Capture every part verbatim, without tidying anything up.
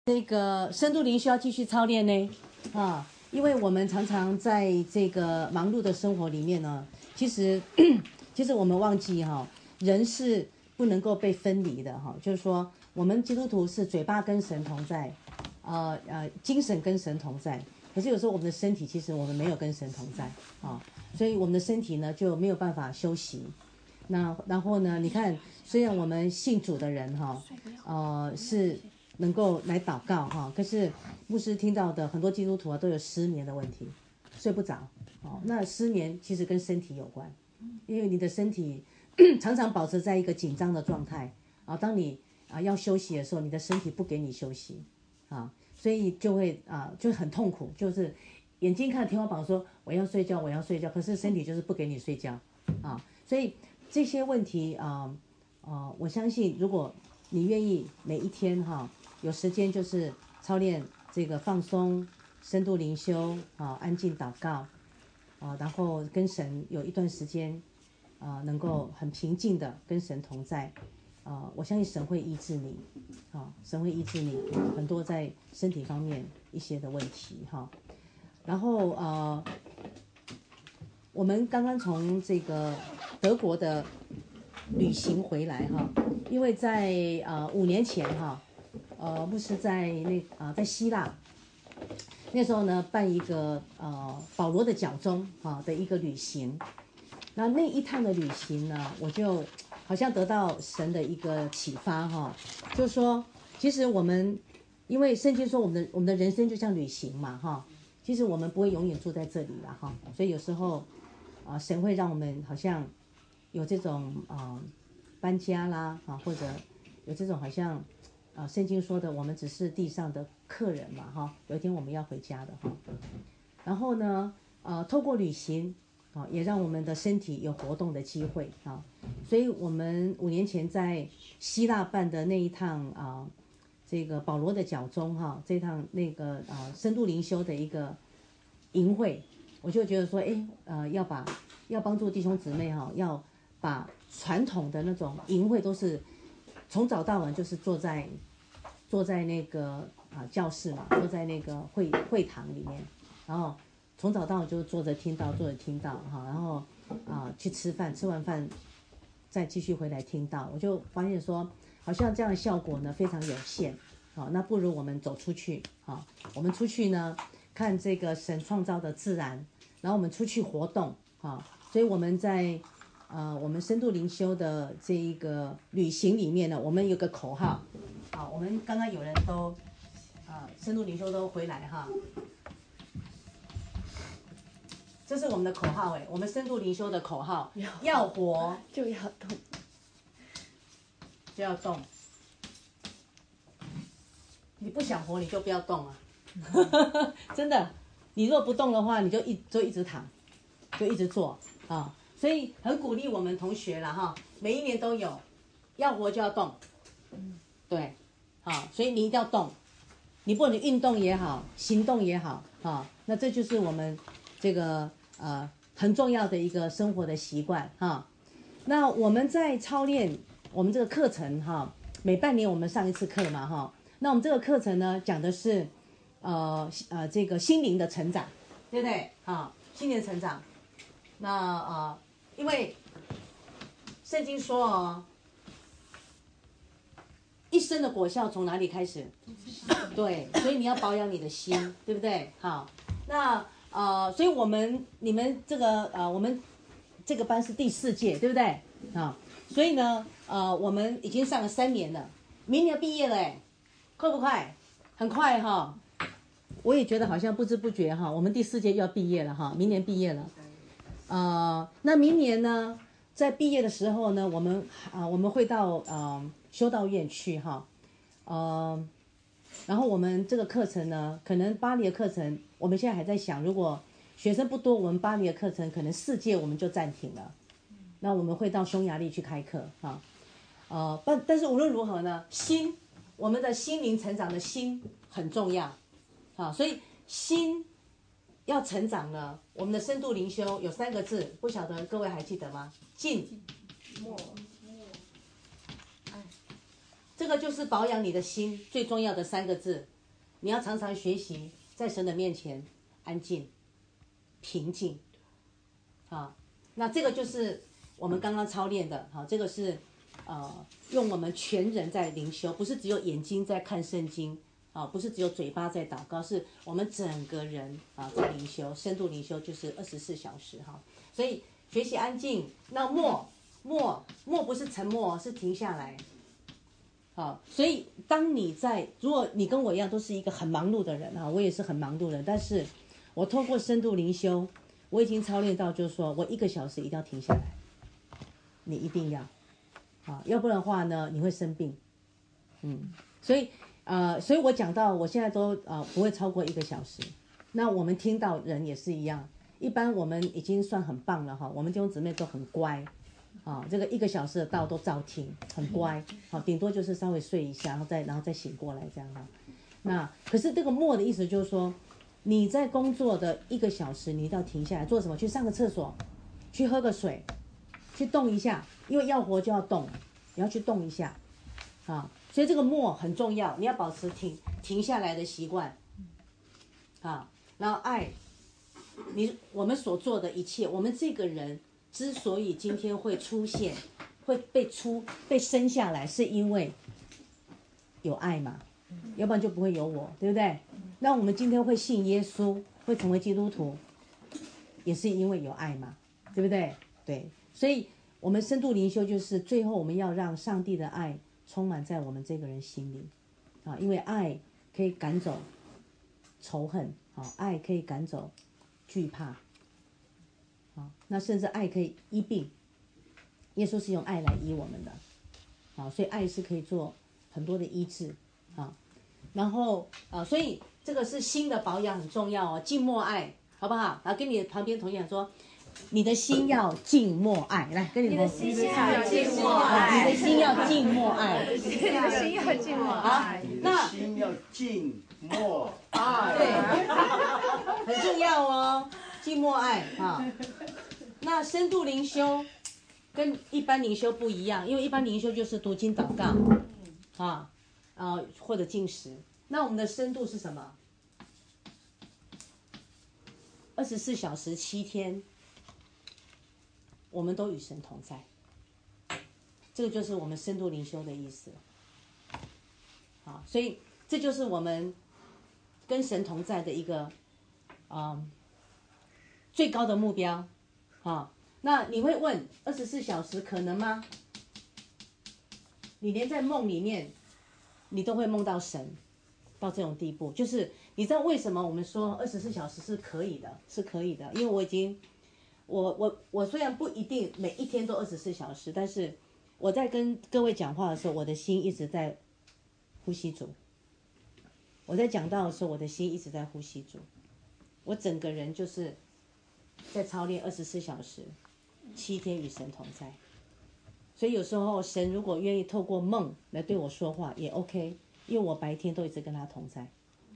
这个深度灵修要继续操练呢，啊，因为我们常常在这个忙碌的生活里面呢，其实其实我们忘记哈、哦，人是不能够被分离的哈、哦，就是说我们基督徒是嘴巴跟神同在，呃呃，精神跟神同在，可是有时候我们的身体其实我们没有跟神同在啊、哦，所以我们的身体呢就没有办法休息。那然后呢，你看，虽然我们信主的人哈、哦，呃是。能够来祷告哈，可是牧师听到的很多基督徒啊都有失眠的问题，睡不着哦。那失眠其实跟身体有关，因为你的身体常常保持在一个紧张的状态啊。当你啊要休息的时候，你的身体不给你休息啊，所以就会啊就很痛苦，就是眼睛看天花板说我要睡觉我要睡觉，可是身体就是不给你睡觉啊。所以这些问题啊啊，我相信如果你愿意每一天哈。有时间就是操练这个放松、深度灵修啊，安静祷告啊，然后跟神有一段时间啊，能够很平静的跟神同在啊，我相信神会医治你啊，神会医治你很多在身体方面一些的问题哈。然后呃，我们刚刚从这个德国的旅行回来哈，因为在呃五年前哈。呃，牧师在那啊、呃，在希腊，那时候呢办一个呃保罗的脚中啊的一个旅行，那那一趟的旅行呢，我就好像得到神的一个启发哈，就是说，其实我们因为圣经说我们的我们的人生就像旅行嘛哈，其实我们不会永远住在这里了哈，所以有时候啊、呃、神会让我们好像有这种啊、呃、搬家啦啊，或者有这种好像。啊，圣经说的，我们只是地上的客人嘛，哈，有一天我们要回家的哈。然后呢，呃，透过旅行，啊，也让我们的身体有活动的机会啊。所以我们五年前在希腊办的那一趟啊，这个保罗的脚中哈，这趟那个啊深度灵修的一个营会，我就觉得说，哎，呃，要把要帮助弟兄姊妹哈，要把传统的那种营会都是。从早到晚就是坐在坐在那个啊教室嘛，坐在那个会会堂里面，然后从早到晚就坐着听到，坐着听到哈，然后啊去吃饭，吃完饭再继续回来听到，我就发现说，好像这样的效果呢非常有限，好，那不如我们走出去啊，我们出去呢看这个神创造的自然，然后我们出去活动啊，所以我们在。呃，我们深度灵修的这一个旅行里面呢，我们有个口号，好，我们刚刚有人都，啊、呃，深度灵修都回来哈，这是我们的口号哎，我们深度灵修的口号，要活就要动， 就要动，你不想活你就不要动啊，真的，你若不动的话，你就一就一直躺，就一直坐啊。所以很鼓励我们同学了哈，每一年都有，要活就要动，对，好，所以你一定要动，你不管你运动也好，行动也好，哈，那这就是我们这个呃很重要的一个生活的习惯哈。那我们在操练我们这个课程哈，每半年我们上一次课嘛哈，那我们这个课程呢讲的是呃呃这个心灵的成长，对不对？哈，心灵的成长，那呃。因为圣经说哦，一生的果效从哪里开始？对，所以你要保养你的心，对不对？好，那呃，所以我们你们这个呃，我们这个班是第四届，对不对？啊，所以呢，呃，我们已经上了三年了，明年毕业了，哎，快不快？很快哈，我也觉得好像不知不觉哈，我们第四届又要毕业了哈，明年毕业了。呃，那明年呢，在毕业的时候呢，我们啊、呃、我们会到呃修道院去哈，呃，然后我们这个课程呢，可能巴黎的课程，我们现在还在想，如果学生不多，我们巴黎的课程可能四届我们就暂停了，那我们会到匈牙利去开课哈，呃，但但是无论如何呢，心，我们的心灵成长的心很重要，好，所以心。要成长呢，我们的深度灵修有三个字，不晓得各位还记得吗？静、默、爱。这个就是保养你的心最重要的三个字。 你要常常学习在神的面前安静、平静，啊，那这个就是我们刚刚操练的，好，这个是呃用我们全人在灵修，不是只有眼睛在看圣经，啊，不是只有嘴巴在祷告，是我们整个人啊在灵修，深度灵修就是二十四小时哈，所以学习安静，那默默默不是沉默，是停下来。好，所以当你在，如果你跟我一样都是一个很忙碌的人啊，我也是很忙碌的人，但是我透过深度灵修，我已经操练到，就是说我一个小时一定要停下来，你一定要，啊，要不然的话呢，你会生病，嗯，所以呃，所以我讲到我现在都呃不会超过一个小时，那我们听到人也是一样，一般我们已经算很棒了哈，我们弟兄姊妹都很乖。啊，这个一个小时的道都照听，很乖。好，顶多就是稍微睡一下，然后再然后再醒过来这样哈。那可是这个默的意思就是说，你在工作的一个小时，你一定要停下来做什么？去上个厕所，去喝个水，去动一下，因为要活就要动，你要去动一下。啊，所以这个默很重要，你要保持停停下来的习惯。啊，然后爱，你我们所做的一切，我们这个人。之所以今天会出现，会被出被生下来，是因为有爱嘛，要不然就不会有我，对不对？那我们今天会信耶稣，会成为基督徒，也是因为有爱嘛，对不对？对，所以我们深度灵修就是最后我们要让上帝的爱充满在我们这个人心里，啊，因为爱可以赶走仇恨，啊，爱可以赶走惧怕。啊，那甚至爱可以医病，耶稣是用爱来医我们的，啊，所以爱是可以做很多的医治，啊，然后啊，所以这个是心的保养很重要哦，静默爱，好不好？然后跟你旁边同学讲说，你的心要静默爱，来跟你的心要静默爱， 你的心要静默爱， 你的心要静默爱， 那心要静默爱， 对，很重要哦。静默爱啊，那深度灵修跟一般灵修不一样，因为一般灵修就是读经祷告，啊，啊或者进食。那我们的深度是什么？二十四小时七天，我们都与神同在。这个就是我们深度灵修的意思。好，所以这就是我们跟神同在的一个，嗯。最高的目标，啊，那你会问二十四小时可能吗？你连在梦里面，你都会梦到神，到这种地步，就是你知道为什么我们说二十四小时是可以的，是可以的，因为我已经，我我我虽然不一定每一天都二十四小时，但是我在跟各位讲话的时候，我的心一直在呼吸主；我在讲道的时候，我的心一直在呼吸主，我整个人就是。在操练二十四小时，七天与神同在，所以有时候神如果愿意透过梦来对我说话也 OK， 因为我白天都一直跟他同在。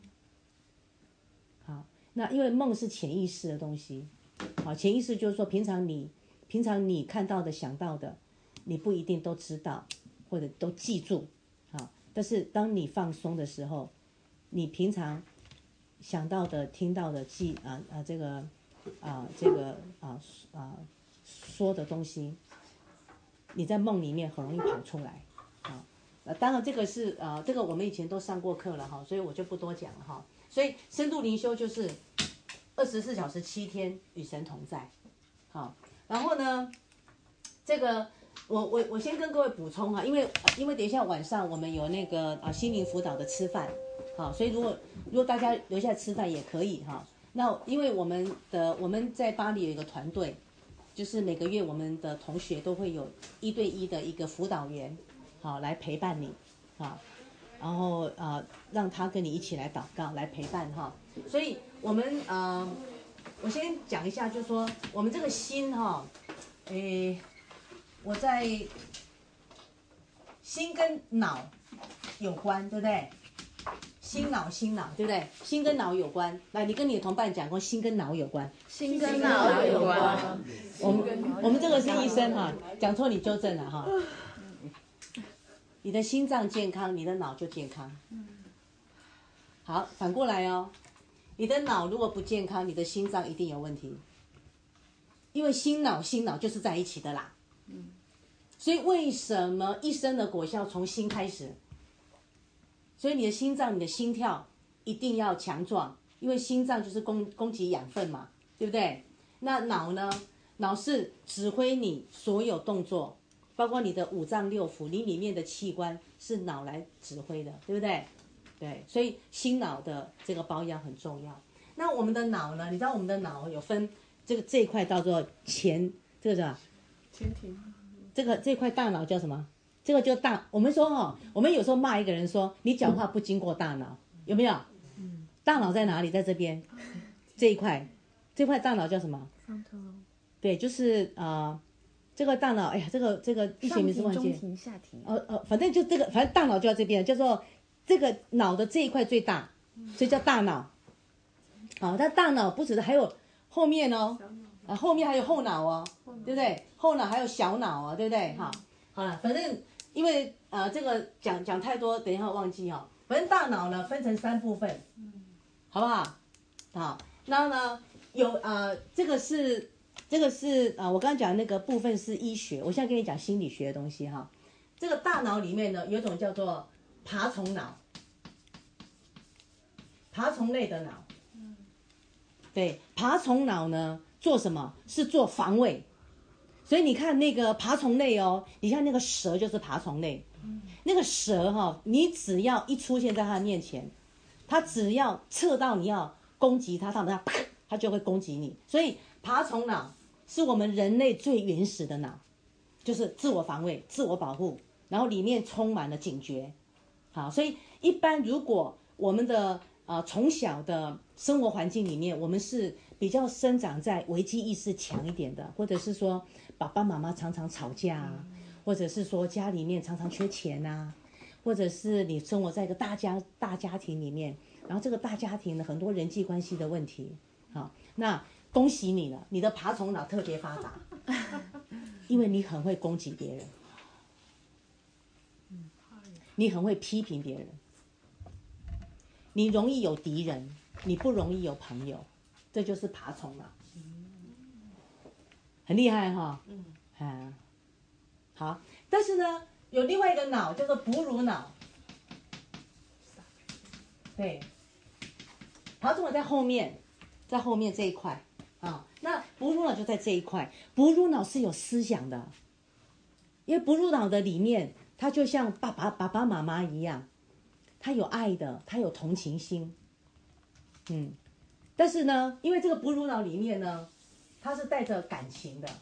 好，那因为梦是潜意识的东西，好，潜意识就是说平常你平常你看到的想到的，你不一定都知道或者都记住，好，但是当你放松的时候，你平常想到的、听到的记啊啊这个。啊，这个啊啊说的东西，你在梦里面很容易跑出来啊。呃，当然这个是呃，这个我们以前都上过课了哈，所以我就不多讲了哈。所以深度灵修就是二十四小时七天与神同在，好。然后呢，这个我我我先跟各位补充哈，因为因为等一下晚上我们有那个啊心灵辅导的吃饭，好，所以如果如果大家留下来吃饭也可以哈。那因为我们的我们在巴黎有一个团队，就是每个月我们的同学都会有一对一的一个辅导员，好来陪伴你，啊，然后呃让他跟你一起来祷告来陪伴哈。所以我们呃，我先讲一下，就是说我们这个心哈，诶，我在心跟脑有关，对不对？心脑心脑，对不对？心跟脑有关。来，你跟你的同伴讲过，心跟脑有关。 心跟脑有关。 我们我们这个是医生哈，讲错你纠正了哈。你的心脏健康，你的脑就健康。 好，反过来哦，你的脑如果不健康，你的心脏一定有问题，因为心脑心脑就是在一起的啦。嗯，所以为什么一生的果效从心开始？所以你的心脏、你的心跳一定要强壮，因为心脏就是供供给养分嘛，对不对？那脑呢？脑是指挥你所有动作，包括你的五脏六腑，你里面的器官是脑来指挥的，对不对？对，所以心脑的这个保养很重要。那我们的脑呢？你知道我们的脑有分这个这一块叫做前，这个叫什么？ 前庭。 这个这块大脑叫什么？这个就大。我们说哦，我们有时候骂一个人说你讲话不经过大脑，有没有？大脑在哪里？在这边，这一块，这块大脑叫什么？对，就是呃，这个大脑，哎呀，这个这个医学名字忘记了。 上庭、中庭、下庭。 呃呃，反正就这个，反正大脑就在这边，叫做这个脑的这一块最大，所以叫大脑。好，但大脑不止的，还有后面哦，啊，后面还有后脑哦，对不对？后脑还有小脑哦，对不对？好，好了，反正因为呃这个讲讲太多，等一下忘记哦。反正大脑呢分成三部分，好不好？好，然后呢有呃这个是。这个是啊、呃，我刚刚讲的那个部分是医学，我现在跟你讲心理学的东西哈。这个大脑里面呢，有一种叫做爬虫脑，爬虫类的脑。对，爬虫脑呢做什么？是做防卫。所以你看那个爬虫类哦，你看那个蛇就是爬虫类。那个蛇哈、哦，你只要一出现在它的面前，它只要测到你要攻击它，它它啪，它就会攻击你。所以爬虫脑是我们人类最原始的脑，就是自我防卫、自我保护，然后里面充满了警觉。好，所以一般如果我们的呃从小的生活环境里面，我们是比较生长在危机意识强一点的，或者是说爸爸妈妈常常吵架啊，或者是说家里面常常缺钱啊，或者是你生活在一个大家大家庭里面，然后这个大家庭呢很多人际关系的问题。好，那恭喜你了，你的爬虫脑特别发达，因为你很会攻击别人，你很会批评别人，你容易有敌人，你不容易有朋友，这就是爬虫脑，很厉害哈。嗯，啊，好，但是呢，有另外一个脑叫做哺乳脑，对，爬虫脑在后面，在后面这一块。啊，那哺乳脑就在这一块，哺乳脑是有思想的，因为哺乳脑的里面，它就像爸爸爸爸妈妈一样，它有爱的，它有同情心，嗯，但是呢，因为这个哺乳脑里面呢，它是带着感情的，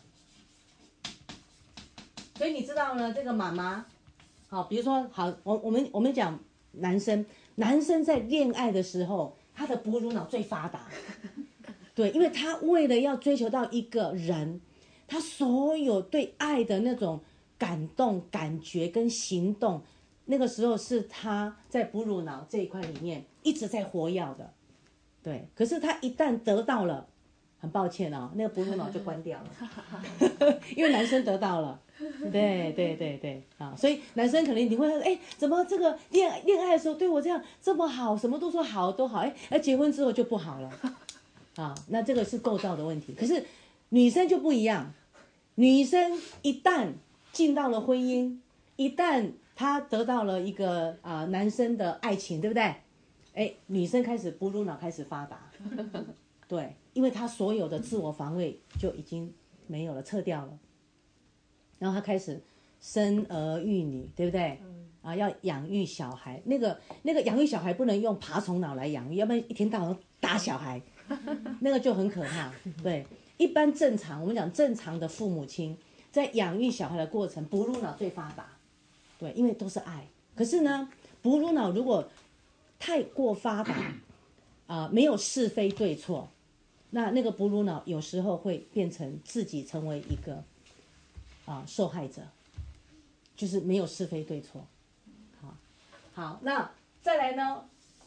所以你知道呢，这个妈妈，好，比如说好，我我们我们讲男生，男生在恋爱的时候，他的哺乳脑最发达。对，因为他为了要追求到一个人，他所有对爱的那种感动、感觉跟行动，那个时候是他在哺乳脑这一块里面一直在活跃的。对，可是他一旦得到了，很抱歉哦，那个哺乳脑就关掉了，因为男生得到了。对对对对啊，所以男生可能你会说，哎，怎么这个恋恋爱的时候对我这样这么好，什么都说好都好，哎，而结婚之后就不好了。啊，那这个是构造的问题。可是女生就不一样，女生一旦进到了婚姻，一旦她得到了一个啊、呃、男生的爱情，对不对？哎，女生开始哺乳脑开始发达，对，因为她所有的自我防卫就已经没有了，撤掉了，然后她开始生儿育女，对不对？啊，要养育小孩，那个那个养育小孩不能用爬虫脑来养育，要不然一天到晚打小孩。那个就很可怕。对，一般正常，我们讲正常的父母亲在养育小孩的过程，哺乳脑最发达。对，因为都是爱。可是呢，哺乳脑如果太过发达，啊、呃，没有是非对错，那那个哺乳脑有时候会变成自己成为一个啊、呃、受害者，就是没有是非对错。好，好，那再来呢，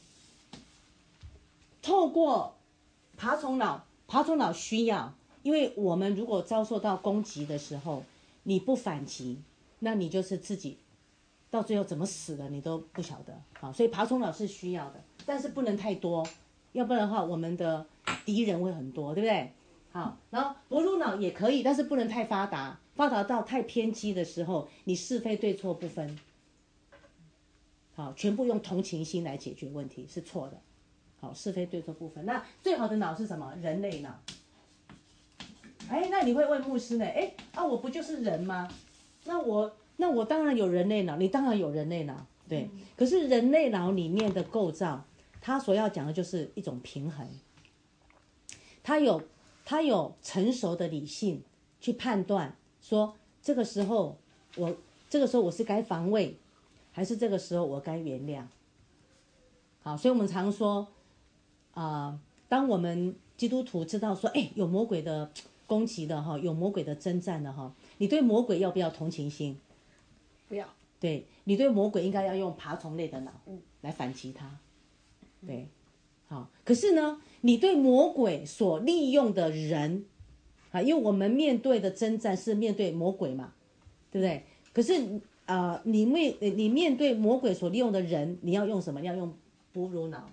透过爬虫脑，爬虫脑需要，因为我们如果遭受到攻击的时候，你不反击，那你就是自己到最后怎么死的你都不晓得。好，所以爬虫脑是需要的。 但是不能太多，要不然的话我们的敌人会很多，对不对？好，然后哺乳脑也可以，但是不能太发达，发达到太偏激的时候，你是非对错不分，好，全部用同情心来解决问题是错的，好，是非对错不分。那最好的脑是什么？人类脑。哎，那你会问牧师呢？哎，啊，我不就是人吗？那我那我当然有人类脑，你当然有人类脑，对。嗯、可是人类脑里面的构造，它所要讲的就是一种平衡，它有。他有成熟的理性去判断，说这个时候我这个时候我是该防卫，还是这个时候我该原谅。好，所以我们常说，啊、呃，当我们基督徒知道说，哎，有魔鬼的攻击的哈，有魔鬼的征战的哈，你对魔鬼要不要同情心？ 不要。 对，你对魔鬼应该要用爬虫类的脑来反击他。对。好，可是呢，你对魔鬼所利用的人，啊，因为我们面对的征战是面对魔鬼嘛，对不对？可是啊、呃，你面你面对魔鬼所利用的人，你要用什么？你要用哺乳脑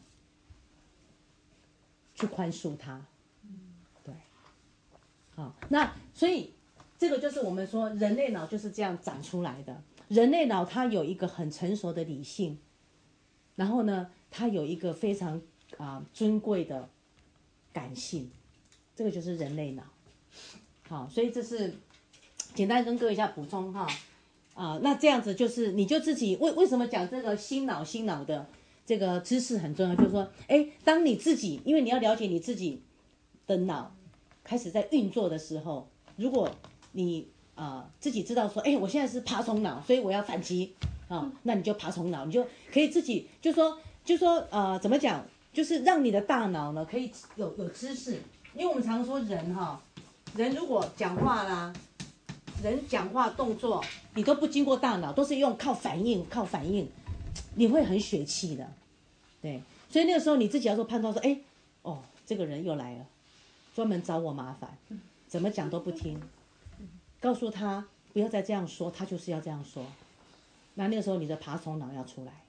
去宽恕他。对，好，那所以这个就是我们说人类脑就是这样长出来的。人类脑它有一个很成熟的理性，然后呢，它有一个非常。啊、呃，尊贵的感性，这个就是人类脑。好，所以这是简单跟各位一下补充哈。啊、呃，那这样子就是你就自己为为什么讲这个心脑心脑的这个知识很重要，就是说，哎，当你自己因为你要了解你自己的脑开始在运作的时候，如果你啊、呃、自己知道说，哎，我现在是爬虫脑，所以我要反击啊、哦，那你就爬虫脑，你就可以自己就说就说呃怎么讲？就是让你的大脑呢可以有有知识，因为我们常说人哈，人如果讲话啦，人讲话动作你都不经过大脑，都是用靠反应靠反应，你会很血气的，对，所以那个时候你自己要做判断说，哎，哦，这个人又来了，专门找我麻烦，怎么讲都不听，告诉他不要再这样说，他就是要这样说，那那个时候你的爬虫脑要出来。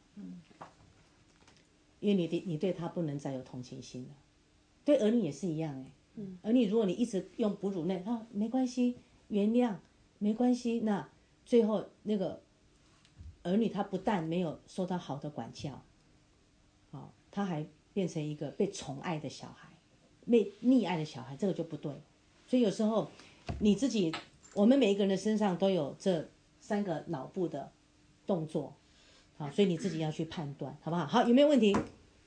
因为你的你对他不能再有同情心了，对儿女也是一样哎。嗯。儿女如果你一直用哺乳类啊，没关系，原谅，没关系，那最后那个儿女他不但没有受到好的管教，哦，他还变成一个被宠爱的小孩，被溺爱的小孩，这个就不对。所以有时候你自己，我们每一个人的身上都有这三个脑部的动作。好，所以你自己要去判断，好不好？好，有没有问题？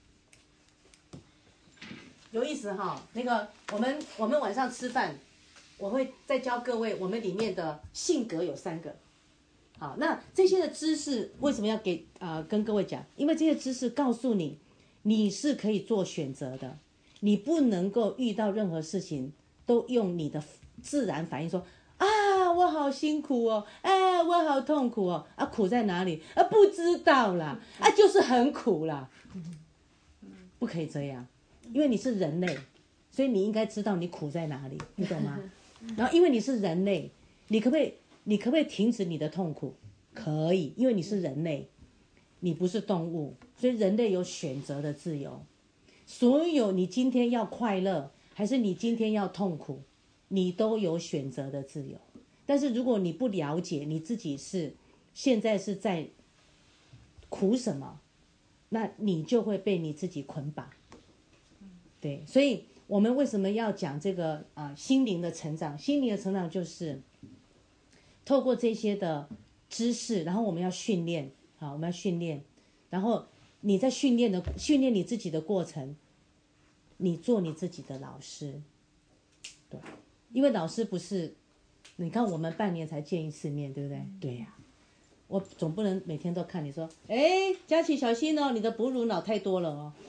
有意思哈。那个，我们我们晚上吃饭，我会再教各位，我们里面的性格有三个。好，那这些的知识为什么要给啊、呃、跟各位讲？因为这些知识告诉你，你是可以做选择的，你不能够遇到任何事情都用你的自然反应说。啊，我好辛苦哦！啊，我好痛苦哦！啊，苦在哪里？啊，不知道啦！啊，就是很苦啦。不可以这样，因为你是人类，所以你应该知道你苦在哪里，你懂吗？然后，因为你是人类，你可不可以？你可不可以停止你的痛苦？可以，因为你是人类，你不是动物，所以人类有选择的自由。所有你今天要快乐，还是你今天要痛苦？你都有选择的自由，但是如果你不了解你自己是现在是在苦什么，那你就会被你自己捆绑。对，所以我们为什么要讲这个啊、呃、心灵的成长？心灵的成长就是透过这些的知识，然后我们要训练，好，我们要训练，然后你在训练的训练你自己的过程，你做你自己的老师，对。因为老师不是，你看我们半年才见一次面，对不对？对呀、啊，我总不能每天都看你说，哎，佳琪小心哦，你的哺乳脑太多了哦。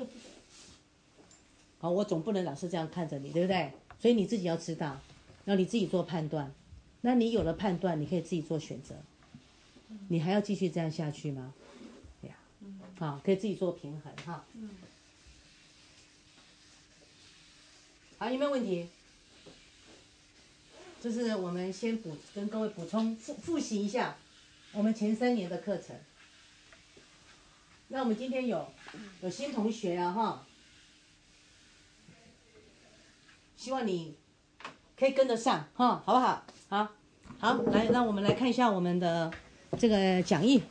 好，我总不能老是这样看着你，对不对？所以你自己要知道，然后你自己做判断。那你有了判断，你可以自己做选择。你还要继续这样下去吗？对呀、啊，好，可以自己做平衡哈。好，有没有问题？就是我们先补跟各位补充复复习一下我们前三年的课程。 那我们今天有有新同学啊哈，希望你可以跟得上哈，好不好？好，好，来，让我们来看一下我们的这个讲义。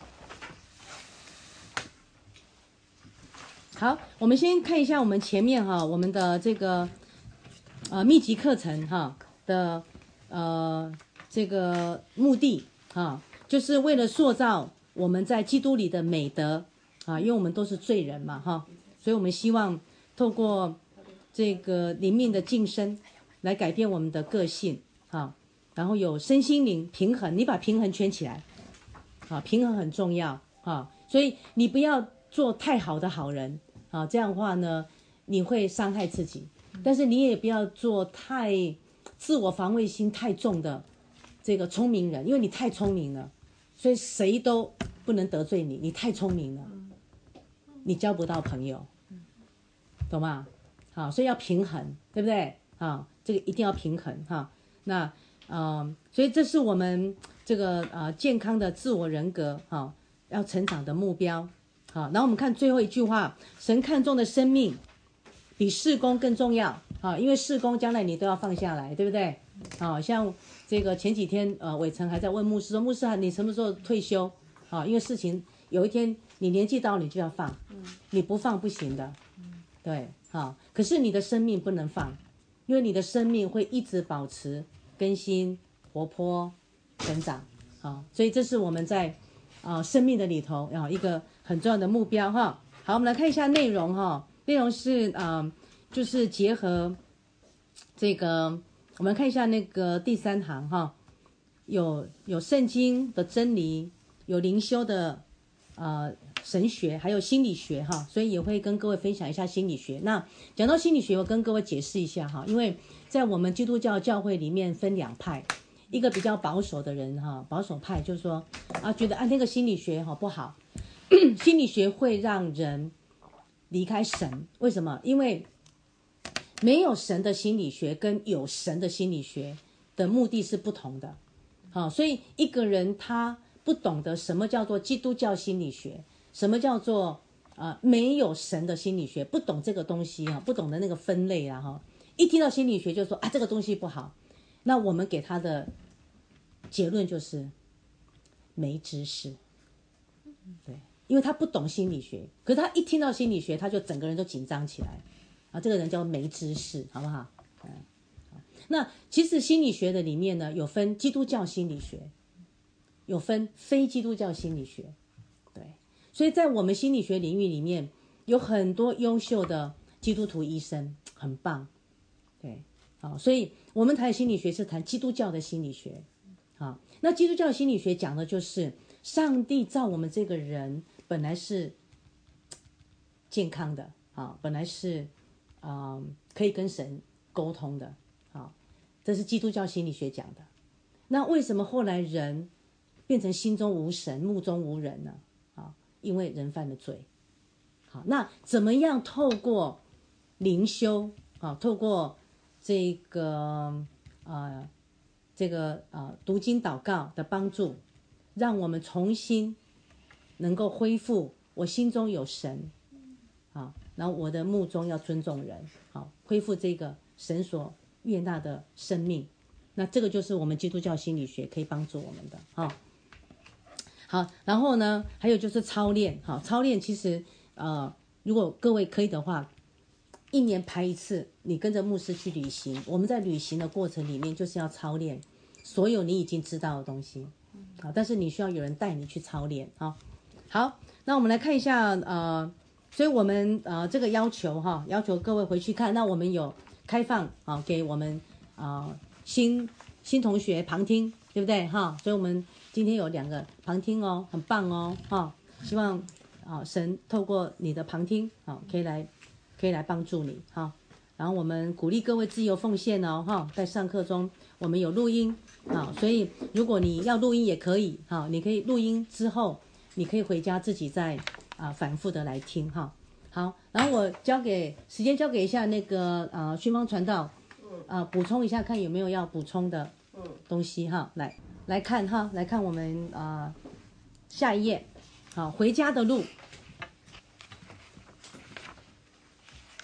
好，我们先看一下我们前面哈，我们的这个呃密集课程哈的呃这个目的哈，就是为了塑造我们在基督里的美德啊，因为我们都是罪人嘛哈，所以我们希望透过这个灵命的晋升来改变我们的个性啊，然后有身心灵平衡，你把平衡圈起来啊，平衡很重要啊，所以你不要做太好的好人啊，这样的话呢，你会伤害自己，但是你也不要做太自我防卫心太重的这个聪明人，因为你太聪明了，所以谁都不能得罪你，你太聪明了，你交不到朋友，懂吗？好，所以要平衡，对不对？啊，这个一定要平衡哈。那呃，所以这是我们这个呃健康的自我人格哈、啊，要成长的目标。好，然后我们看最后一句话，神看重的生命比事工更重要啊，因为事工将来你都要放下来，对不对？啊，像这个前几天呃伟成还在问牧师说，牧师啊，你什么时候退休？啊，因为事情有一天你年纪到了你就要放，你不放不行的，对，好，可是你的生命不能放，因为你的生命会一直保持更新、活泼、成长，好，所以这是我们在啊、呃、生命的里头啊一个很重要的目标哈。好，我们来看一下内容哈，内容是啊、呃、就是结合这个，我们看一下那个第三行哈，有有圣经的真理，有灵修的呃神学，还有心理学哈，所以也会跟各位分享一下心理学。那讲到心理学，我跟各位解释一下哈，因为在我们基督教教会里面分两派，一个比较保守的人哈，保守派就是说啊，觉得啊那个心理学哈不好，心理学会让人离开神，为什么？因为没有神的心理学跟有神的心理学的目的是不同的，好，所以一个人他不懂得什么叫做基督教心理学，什么叫做呃没有神的心理学，不懂这个东西啊，不懂得那个分类啊哈，一听到心理学就说啊这个东西不好，那我们给他的结论就是没知识，对，因为他不懂心理学，可是他一听到心理学，他就整个人都紧张起来啊，这个人叫没知识，好不好？嗯，那其实心理学的里面呢，有分基督教心理学，有分非基督教心理学，对，所以在我们心理学领域里面，有很多优秀的基督徒医生，很棒，对，好，所以我们谈心理学是谈基督教的心理学，好，那基督教的心理学讲的就是上帝造我们这个人本来是健康的，啊，本来是啊、呃、可以跟神沟通的，啊，这是基督教心理学讲的。那为什么后来人变成心中无神、目中无人呢？啊，因为人犯了罪。好，那怎么样透过灵修啊，透过这个啊这个啊读经祷告的帮助，让我们重新能够恢复我心中有神，好，然后我的目中要尊重人，好，恢复这个神所悦纳的生命。那这个就是我们基督教心理学可以帮助我们的，好，好，然后呢，还有就是操练，好，操练其实呃，如果各位可以的话，一年排一次，你跟着牧师去旅行。我们在旅行的过程里面，就是要操练所有你已经知道的东西，好，但是你需要有人带你去操练，好，好，那我们来看一下，呃，所以我们呃这个要求哈，要求各位回去看，那我们有开放啊，给我们啊、呃、新新同学旁听，对不对哈？所以我们今天有两个旁听哦，很棒哦，哈，希望啊神透过你的旁听啊，可以来可以来帮助你哈。然后我们鼓励各位自由奉献哦，哈，在上课中我们有录音啊，所以如果你要录音也可以哈，你可以录音之后，你可以回家自己再啊反复的来听哈。好，然后我交给时间交给一下那个啊宣方传道，啊补充一下看有没有要补充的东西哈，来来看哈，来看我们啊下一页，好，回家的路，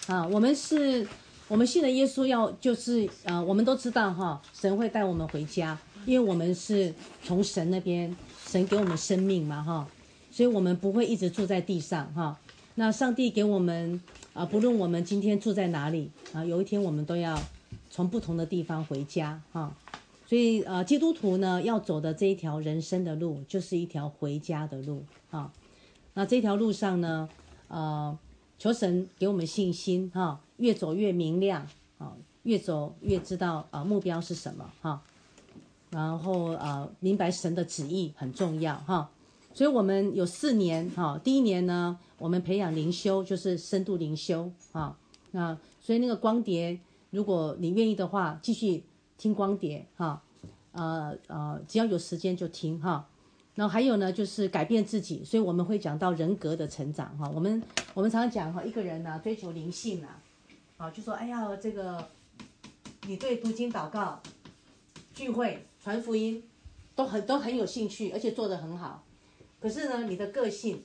啊，我们是，我们信了耶稣要就是呃，我们都知道哈，神会带我们回家，因为我们是从神那边，神给我们生命嘛哈，所以我们不会一直住在地上哈。那上帝给我们啊，不论我们今天住在哪里啊，有一天我们都要从不同的地方回家哈。所以呃，基督徒呢要走的这一条人生的路，就是一条回家的路啊。那这条路上呢，呃，求神给我们信心哈、啊，越走越明亮啊，越走越知道啊目标是什么哈、啊，然后啊明白神的旨意很重要哈、啊。所以我们有四年哈、啊，第一年呢，我们培养灵修，就是深度灵修啊。那所以那个光碟，如果你愿意的话，继续听光碟哈，呃呃，只要有时间就听哈。然后还有呢，就是改变自己，所以我们会讲到人格的成长哈。我们我们常常讲哈，一个人呢、啊、追求灵性啊，啊就说哎呀这个，你对读经祷告、聚会、传福音都很都很有兴趣，而且做得很好。可是呢，你的个性，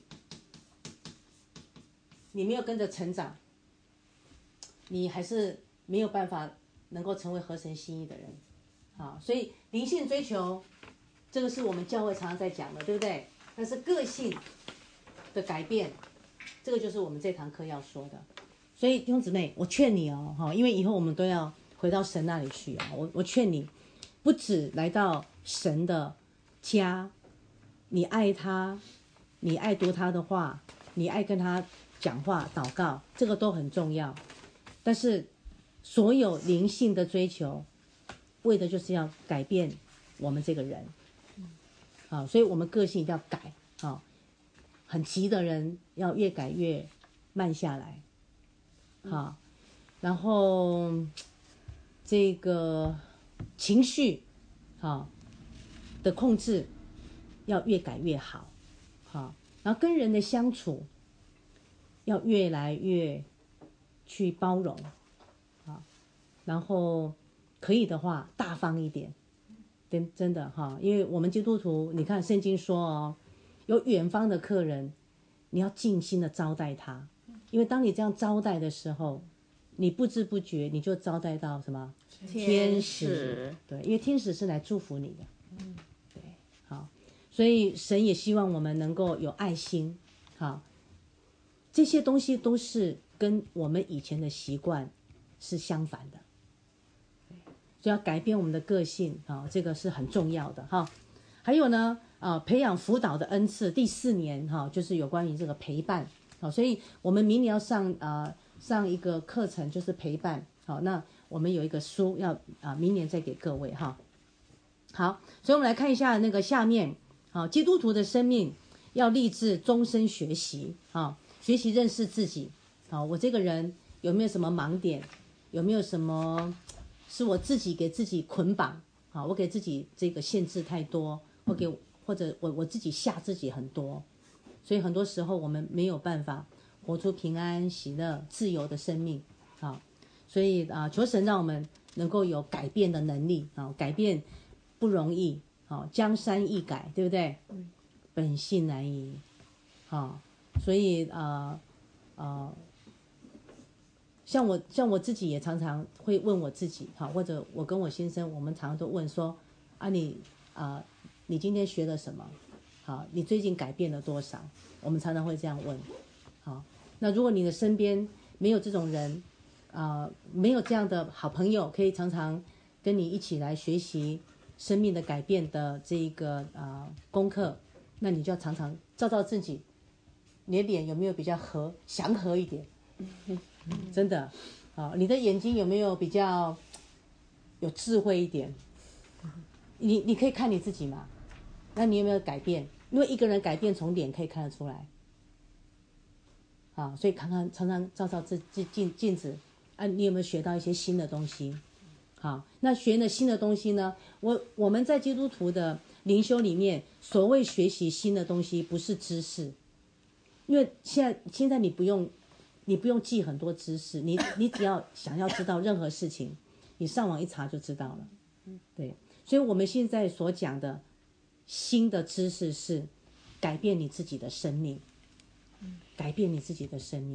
你没有跟着成长，你还是没有办法能够成为合神心意的人，啊，所以灵性追求，这个是我们教会常常在讲的，对不对？但是个性的改变，这个就是我们这堂课要说的。所以弟兄姊妹，我劝你哦，哈，因为以后我们都要回到神那里去啊，我我劝你，不止来到神的家，你爱他，你爱读他的话，你爱跟他讲话、祷告，这个都很重要。但是所有灵性的追求，为的就是要改变我们这个人，啊，所以我们个性一定要改啊。很急的人要越改越慢下来，好，然后这个情绪，好的控制要越改越好，好，然后跟人的相处要越来越去包容，啊，然后可以的话大方一点，真真的哈，因为我们基督徒，你看圣经说哦，有远方的客人，你要尽心的招待他，因为当你这样招待的时候，你不知不觉你就招待到什么天使，对，因为天使是来祝福你的，嗯，对，好，所以神也希望我们能够有爱心，好，这些东西都是跟我们以前的习惯是相反的，所以要改变我们的个性啊，这个是很重要的哈。还有呢，啊，培养辅导的恩赐，第四年哈，就是有关于这个陪伴，好，所以我们明年要上啊上一个课程，就是陪伴，好，那我们有一个书要啊明年再给各位哈。好，所以我们来看一下那个下面，好，基督徒的生命要立志终身学习啊，学习认识自己，好，我这个人有没有什么盲点，有没有什么是我自己给自己捆绑，好，我给自己这个限制太多，或给或者我我自己吓自己很多，所以很多时候我们没有办法活出平安、喜乐、自由的生命，好，所以啊，求神让我们能够有改变的能力，啊，改变不容易，好，江山易改，对不对？嗯，本性难移，好，所以啊啊。呃呃像我像我自己也常常会问我自己，好，或者我跟我先生，我们常常都问说，啊你啊、呃、你今天学了什么？好，你最近改变了多少？我们常常会这样问，好，那如果你的身边没有这种人，啊、呃、没有这样的好朋友，可以常常跟你一起来学习生命的改变的这一个啊、呃、功课，那你就要常常照照自己，你的脸有没有比较和祥和一点？真的，好，你的眼睛有没有比较有智慧一点？你你可以看你自己嘛？那你有没有改变？因为一个人改变从脸可以看得出来，啊，所以看看常常照照自自镜镜子，啊，你有没有学到一些新的东西？好，那学了新的东西呢？我我们在基督徒的灵修里面，所谓学习新的东西，不是知识，因为现在现在你不用。你不用记很多知识，你你只要想要知道任何事情，你上网一查就知道了。对，所以我们现在所讲的新的知识是改变你自己的生命，改变你自己的生命。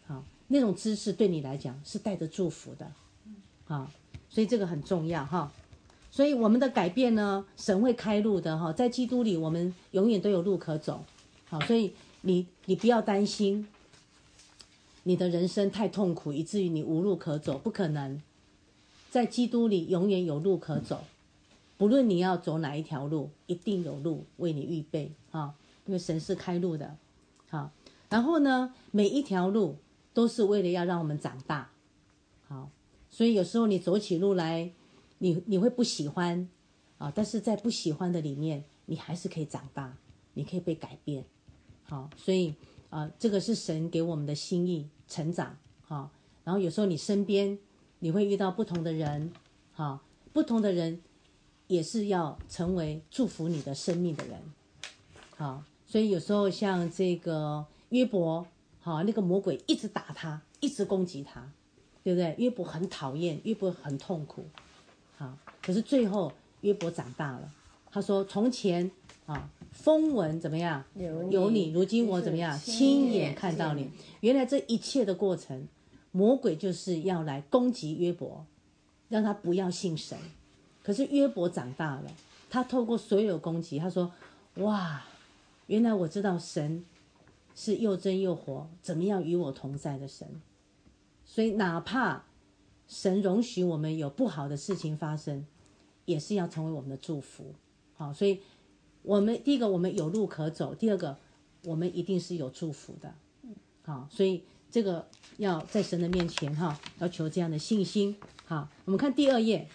好，那种知识对你来讲是带着祝福的，好，所以这个很重要哈。所以我们的改变呢，神会开路的哈，在基督里我们永远都有路可走，好，所以你你不要担心你的人生太痛苦以至于你无路可走，不可能，在基督里永远有路可走，不论你要走哪一条路，一定有路为你预备啊，因为神是开路的，好，然后呢，每一条路都是为了要让我们长大，好，所以有时候你走起路来，你你会不喜欢啊，但是在不喜欢的里面，你还是可以长大，你可以被改变，好，所以啊，这个是神给我们的心意，成长，好，然后有时候你身边你会遇到不同的人，好，不同的人也是要成为祝福你的生命的人，好，所以有时候像这个约伯，好，那个魔鬼一直打他，一直攻击他，对不对？约伯很讨厌，约伯很痛苦，好，可是最后约伯长大了，他说从前啊风闻怎么样有你，如今我怎么样亲眼看到你，原来这一切的过程，魔鬼就是要来攻击约伯，让他不要信神。可是约伯长大了，他透过所有攻击，他说哇，原来我知道神是又真又活，怎么样与我同在的神，所以哪怕神容许我们有不好的事情发生，也是要成为我们的祝福，好，所以我们第一个我们有路可走，第二个我们一定是有祝福的，好，所以这个要在神的面前哈，要求这样的信心。好，我们看第二页。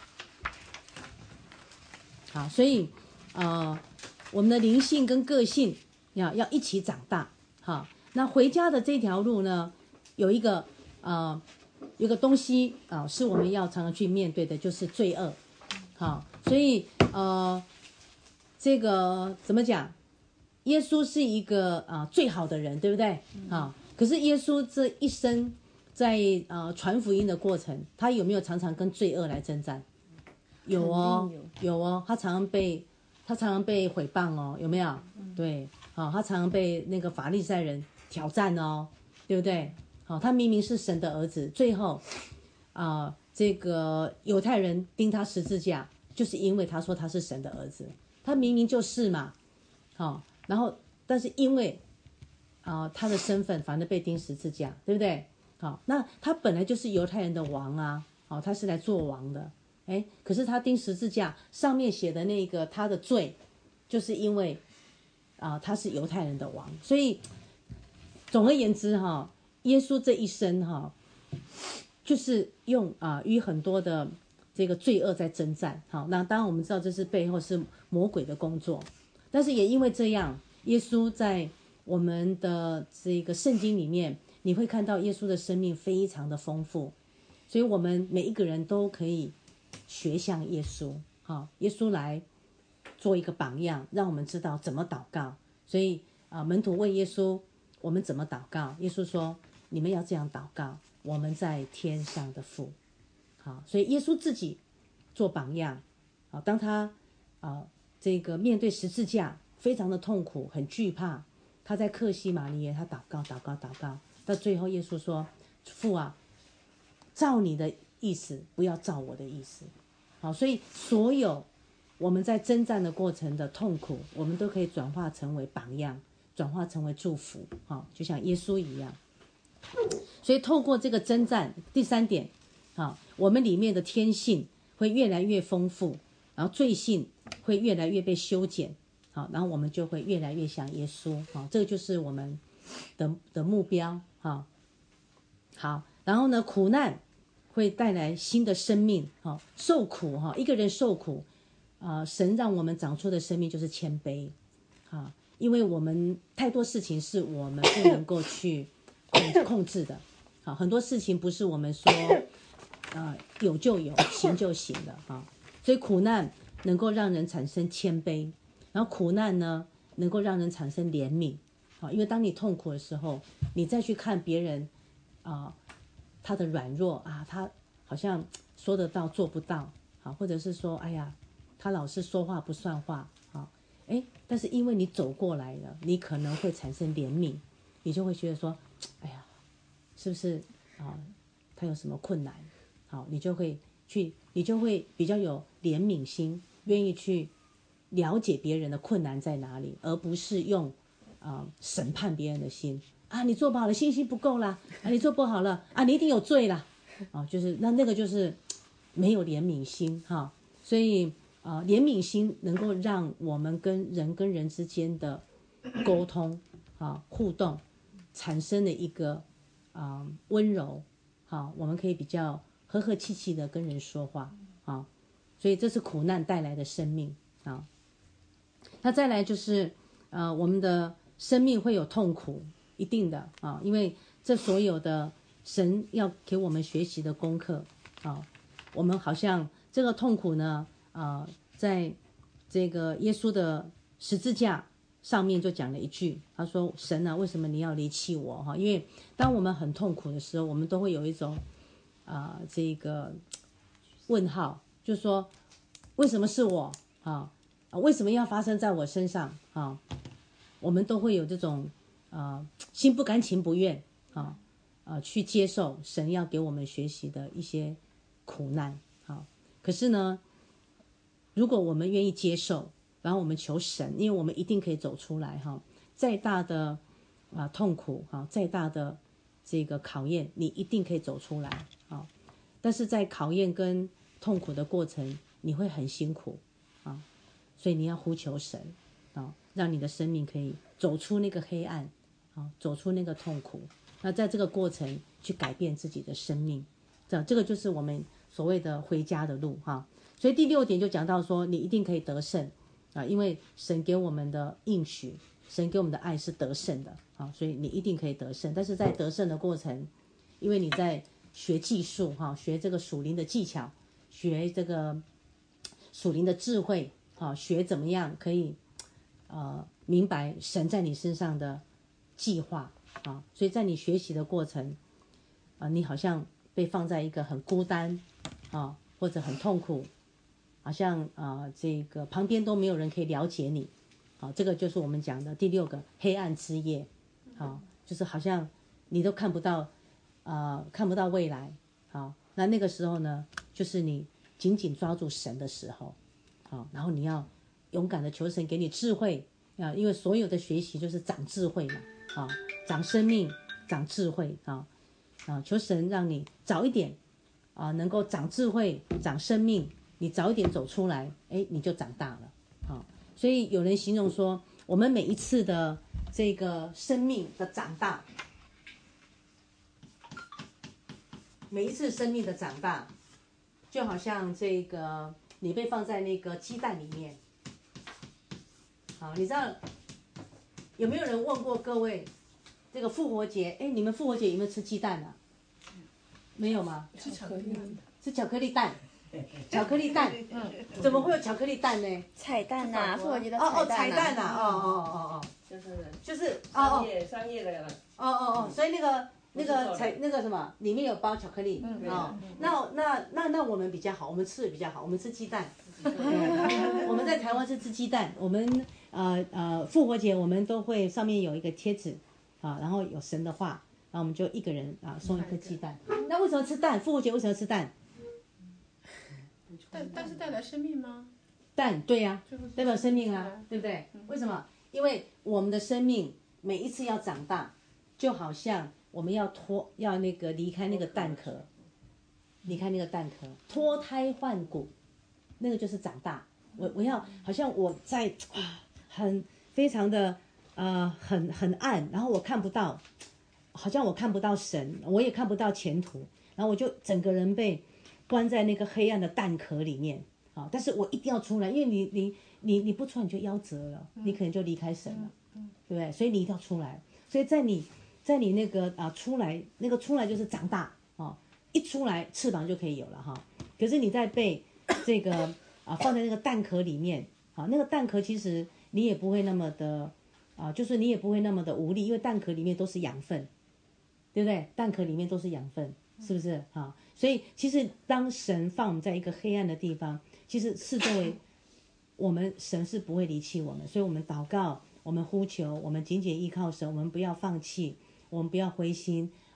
好，所以呃，我们的灵性跟个性要要一起长大。好，那回家的这条路呢，有一个呃，有个东西啊、呃，是我们要常常去面对的，就是罪恶。好，所以呃，这个怎么讲？耶稣是一个啊、呃、最好的人，对不对？好，可是耶稣这一生在呃传福音的过程，他有没有常常跟罪恶来征战？有哦，有哦，他常常被他常常被毁谤哦，有没有？嗯、对，好、哦，他常常被那个法利赛人挑战哦，对不对？好、哦，他明明是神的儿子，最后啊、呃，这个犹太人钉他十字架，就是因为他说他是神的儿子，他明明就是嘛，好、哦，然后但是因为啊、呃、他的身份，反正被钉十字架，对不对？好、哦，那他本来就是犹太人的王啊，好、哦，他是来做王的。哎，可是他钉十字架上面写的那个他的罪，就是因为啊、呃、他是犹太人的王，所以总而言之哈，耶稣这一生哈，就是用啊、呃、与很多的这个罪恶在征战。好，那当然我们知道这是背后是魔鬼的工作，但是也因为这样，耶稣在我们的这个圣经里面，你会看到耶稣的生命非常的丰富，所以我们每一个人都可以学像耶稣，好，耶稣来做一个榜样，让我们知道怎么祷告。所以啊、呃，门徒问耶稣，我们怎么祷告？耶稣说，你们要这样祷告，我们在天上的父。好，所以耶稣自己做榜样。好，当他啊、呃、这个面对十字架，非常的痛苦，很惧怕，他在客西马尼园，他祷告，祷告，祷告，到最后耶稣说，父啊，照你的意思，不要照我的意思。好，所以所有我们在征战的过程的痛苦，我们都可以转化成为榜样，转化成为祝福。好，就像耶稣一样。所以透过这个征战，第三点，好，我们里面的天性会越来越丰富，然后罪性会越来越被修剪。好，然后我们就会越来越像耶稣。好，这个就是我们的的目标。好，好，然后呢，苦难会带来新的生命，哈，受苦哈，一个人受苦，啊、呃，神让我们长出的生命就是谦卑，哈，因为我们太多事情是我们不能够去控控制的，好，很多事情不是我们说，呃，有就有，行就行的，哈，所以苦难能够让人产生谦卑，然后苦难呢，能够让人产生怜悯，好，因为当你痛苦的时候，你再去看别人，啊、呃。他的软弱啊，他好像说得到做不到，好，或者是说，哎呀，他老是说话不算话，好，哎，但是因为你走过来了，你可能会产生怜悯，你就会觉得说，哎呀， 是不是啊？他有什么困难？好，你就会去，你就会比较有怜悯心，愿意去了解别人的困难在哪里，而不是用啊、呃、审判别人的心啊，你做不好了，信心不够啦，啊，你做不好了啊，你一定有罪啦，啊，就是那那个就是没有怜悯心哈，所以啊、呃，怜悯心能够让我们跟人跟人之间的沟通啊互动产生了一个啊、呃、温柔，好，我们可以比较和和气气的跟人说话啊，所以这是苦难带来的生命啊。那再来就是呃我们的生命会有痛苦，一定的啊，因为这所有的神要给我们学习的功课啊，我们好像这个痛苦呢啊，在这个耶稣的十字架上面就讲了一句，他说神啊，为什么你要离弃我哈？因为当我们很痛苦的时候，我们都会有一种啊、呃、这个问号，就是说为什么是我啊？为什么要发生在我身上啊？我们都会有这种啊、呃、心不甘情不愿啊啊去接受神要给我们学习的一些苦难啊。可是呢，如果我们愿意接受，然后我们求神，因为我们一定可以走出来哈。再大的啊痛苦哈，再大的这个考验，你一定可以走出来啊。但是在考验跟痛苦的过程，你会很辛苦啊，所以你要呼求神啊，让你的生命可以走出那个黑暗啊，走出那个痛苦。那在这个过程去改变自己的生命，这这个就是我们所谓的回家的路哈。所以第六点就讲到说，你一定可以得胜啊，因为神给我们的应许，神给我们的爱是得胜的啊，所以你一定可以得胜。但是在得胜的过程，因为你在学技术哈，学这个属灵的技巧，学这个属灵的智慧啊，学怎么样可以呃明白神在你身上的计划啊，所以在你学习的过程啊，你好像被放在一个很孤单啊，或者很痛苦。好像啊、呃，这个旁边都没有人可以了解你，好、啊，这个就是我们讲的第六个黑暗之夜，好、啊，就是好像你都看不到，呃，看不到未来，好、啊，那那个时候呢，就是你紧紧抓住神的时候，好、啊，然后你要勇敢的求神给你智慧啊，因为所有的学习就是长智慧嘛，啊，长生命，长智慧啊，啊，求神让你早一点啊，能够长智慧，长生命。你早一点走出来，哎，你就长大了，好，所以有人形容说，我们每一次的这个生命的长大，每一次生命的长大，就好像这个你被放在那个鸡蛋里面，好，你知道有没有人问过各位，这个复活节，哎，你们复活节有没有吃鸡蛋啊？没有吗？ 吃巧克力， 吃巧克力蛋。巧克力蛋，嗯，怎么会有巧克力蛋呢？ 彩蛋呐，复活节的哦哦， 彩彩蛋呐，哦哦哦哦， 就是就是商业商业的了。 哦哦哦，所以那个那个彩那个什么，里面有包巧克力，嗯哦，那那那那我们比较好，我们吃的比较好，我们吃鸡蛋，我们在台湾是吃鸡蛋，我们呃呃复活节我们都会上面有一个贴纸啊，然后有神的话，然后我们就一个人啊送一颗鸡蛋。那为什么吃蛋？复活节为什么吃蛋？ 但但是带来生命吗？ 蛋，对呀、啊，代表生命啊，对不对？为什么？因为我们的生命每一次要长大，就好像我们要脱，要那个离开那个蛋壳，离开那个蛋壳，脱胎换骨，那个就是长大。我我要好像我在啊，很非常的呃很很暗，然后我看不到，好像我看不到神，我也看不到前途，然后我就整个人被关在那个黑暗的蛋壳里面啊！但是我一定要出来，因为你你你你不出来你就夭折了，你可能就离开神了，对不对？所以你一定要出来。所以在你在你那个啊出来，那个出来就是长大啊，一出来翅膀就可以有了哈。可是你在被这个啊放在那个蛋壳里面啊，那个蛋壳其实你也不会那么的啊，就是你也不会那么的无力，因为蛋壳里面都是养分，对不对？蛋壳里面都是养分，是不是啊？所以其实当神放我们在一个黑暗的地方，其实是作为我们神是不会离弃我们，所以我们祷告，我们呼求，我们紧紧依靠神，我们不要放弃，我们不要灰心，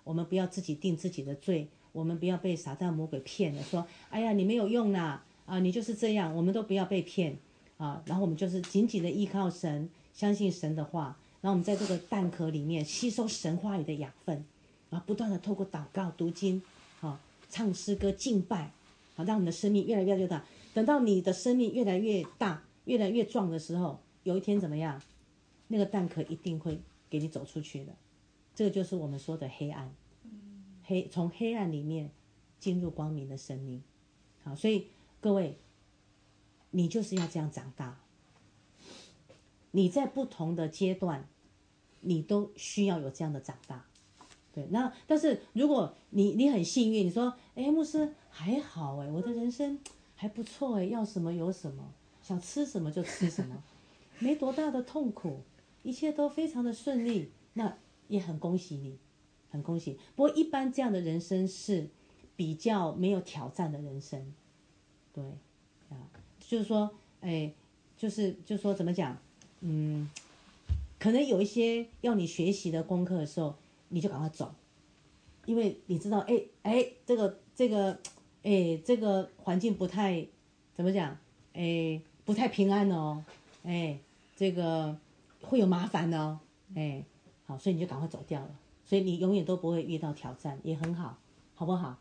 我们不要自己定自己的罪，我们不要被撒旦魔鬼骗了，说哎呀你没有用啦，啊你就是这样，我们都不要被骗啊。然后我们就是紧紧的依靠神，相信神的话，然后我们在这个蛋壳里面吸收神话语的养分，然后不断的透过祷告、读经，啊唱诗歌、敬拜，好让我们的生命越来越大。等到你的生命越来越大、越来越壮的时候，有一天怎么样？那个蛋壳一定会给你走出去的。这个就是我们说的黑暗，黑从黑暗里面进入光明的生命。好，所以各位，你就是要这样长大。你在不同的阶段，你都需要有这样的长大。对，那但是如果你你很幸运，你说，哎，牧师还好哎，我的人生还不错哎，要什么有什么，想吃什么就吃什么，没多大的痛苦，一切都非常的顺利，那也很恭喜你，很恭喜。不过一般这样的人生是比较没有挑战的人生，对，啊，就是说，哎，就是就是说怎么讲，嗯，可能有一些要你学习的功课的时候，你就赶快走，因为你知道，哎哎，这个这个，哎，这个环境不太怎么讲，哎，不太平安哦，哎，这个会有麻烦的哦，哎，好，所以你就赶快走掉了，所以你永远都不会遇到挑战，也很好，好不好？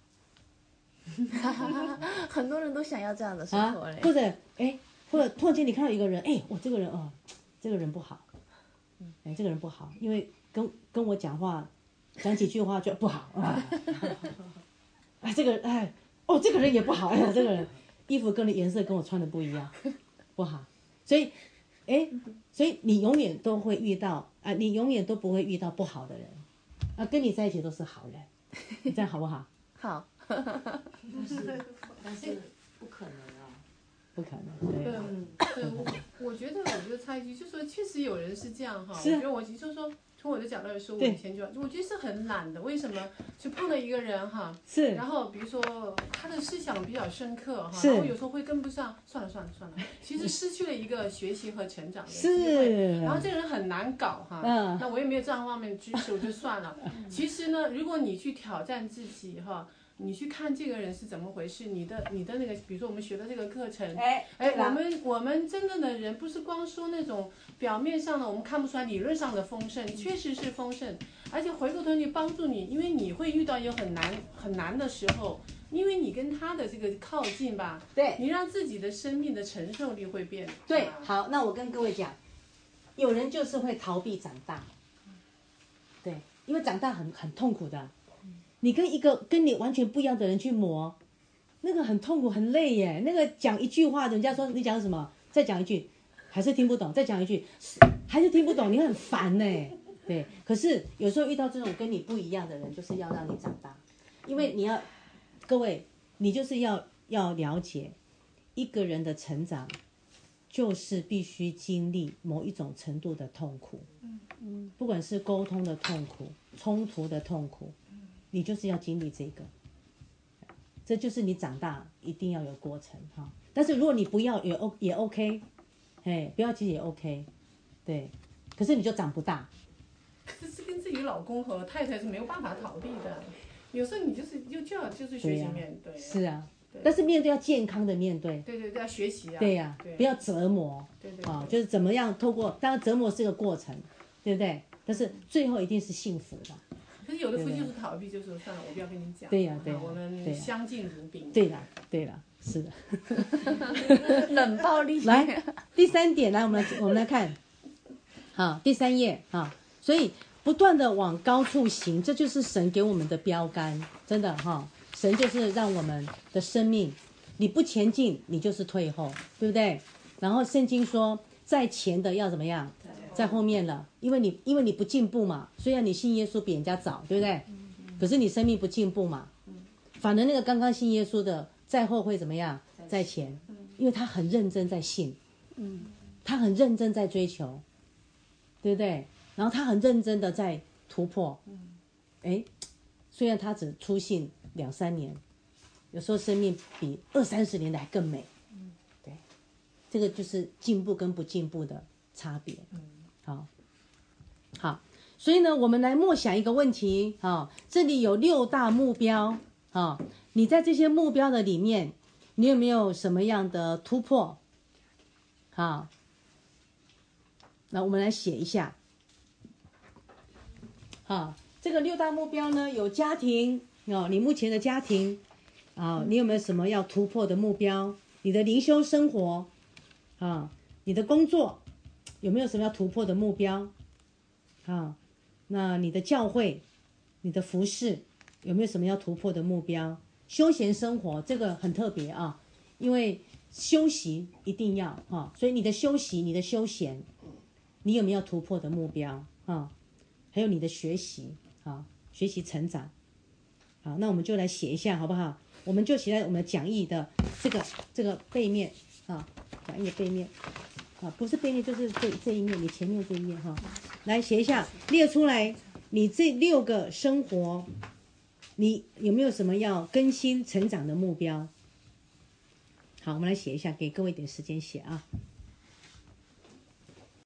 很多人都想要这样的生啊活嘞，， 或者哎，或者突然间你看到一个人，哎，我这个人哦，这个人不好，哎，这个人不好，因为跟跟我讲话，讲几句话就不好啊，哎，这个哎，哦，这个人也不好，哎呀，这个人衣服跟的颜色跟我穿的不一样，不好，所以，哎，所以你永远都会遇到啊，你永远都不会遇到不好的人，啊，跟你在一起都是好人，这样好不好？ 好， 但是不可能啊，不可能，对啊。 嗯，对，我我觉得，我觉得插一句，就说确实有人是这样哈。 是啊我觉得我就是说，从我的角度来说，我对以前就我觉得是很懒的。为什么？就碰到一个人哈， 是然后比如说他的思想比较深刻哈， 是然后有时候会跟不上，算了算了算了，其实失去了一个学习和成长的机会。 是， 然后这个人很难搞哈， 嗯那我也没有这样方面的知识，我就算了。其实呢，如果你去挑战自己哈。你去看这个人是怎么回事，你的你的那个，比如说我们学的这个课程， 哎哎，我们我们真正的人不是光说那种表面上的，我们看不出来理论上的丰盛，确实是丰盛，而且回过头去帮助你，因为你会遇到有很难很难的时候，因为你跟他的这个靠近吧， 对你让自己的生命的承受力会变。 对， 啊好，那我跟各位讲，有人就是会逃避长大，对，因为长大很很痛苦的，你跟一个跟你完全不一样的人去磨，那个很痛苦很累耶，那个讲一句话，人家说你讲什么，再讲一句，还是听不懂，再讲一句，还是听不懂，你很烦呢。对，可是有时候遇到这种跟你不一样的人，就是要让你长大，因为你要，各位，你就是要要了解一个人的成长。就是必须经历某一种程度的痛苦，嗯，不管是沟通的痛苦、冲突的痛苦，你就是要经历这个，这就是你长大一定要有过程哈。但是如果你不要也 O 也 OK， 哎，不要急也 OK， 对，可是你就长不大。 这是跟自己老公和太太是没有办法逃避的，有时候你就是就就要就是学习面对， 是啊。但是面对要健康的面对， 对对对，要学习啊， 对呀、啊，不要折磨， 对对啊，就是怎么样透过，当然折磨是个过程，对不对？但是最后一定是幸福的。 可是有的夫妻就是逃避，就说算了，我不要跟你讲， 对呀、啊、对呀、啊， 我们相敬如宾。 对啦对啦，是的。 冷暴力。 来，第三点，来我们来我们来看，好，第三页啊，所以不断的往高处行，这就是神给我们的标杆，真的哈。神就是让我们的生命，你不前进，你就是退后，对不对？然后圣经说，在前的要怎么样，在后面了，因为你因为你不进步嘛，虽然你信耶稣比人家早，对不对？可是你生命不进步嘛，反而那个刚刚信耶稣的在后会怎么样，在前，因为他很认真在信，他很认真在追求，对不对？然后他很认真的在突破，哎，虽然他只初信两三年，有时候生命比二三十年的还更美。对，这个就是进步跟不进步的差别。好，好， 所以呢，我们来默想一个问题啊，这里有六大目标啊，你在这些目标的里面，你有没有什么样的突破？好，那我们来写一下。好，这个六大目标呢，有家庭哦，你目前的家庭啊，你有没有什么要突破的目标？你的灵修生活啊，你的工作有没有什么要突破的目标？啊，那你的教会、你的服事有没有什么要突破的目标？休闲生活这个很特别啊，因为休息一定要啊，所以你的休息、你的休闲，你有没有突破的目标啊？还有你的学习啊，学习成长。好，那我们就来写一下好不好？我们就写在我们讲义的这个这个背面啊，讲义的背面啊，不是背面就是这这一面，你前面这一面哈。来写一下，列出来你这六个生活，你有没有什么要更新成长的目标？好，我们来写一下，给各位一点时间写啊。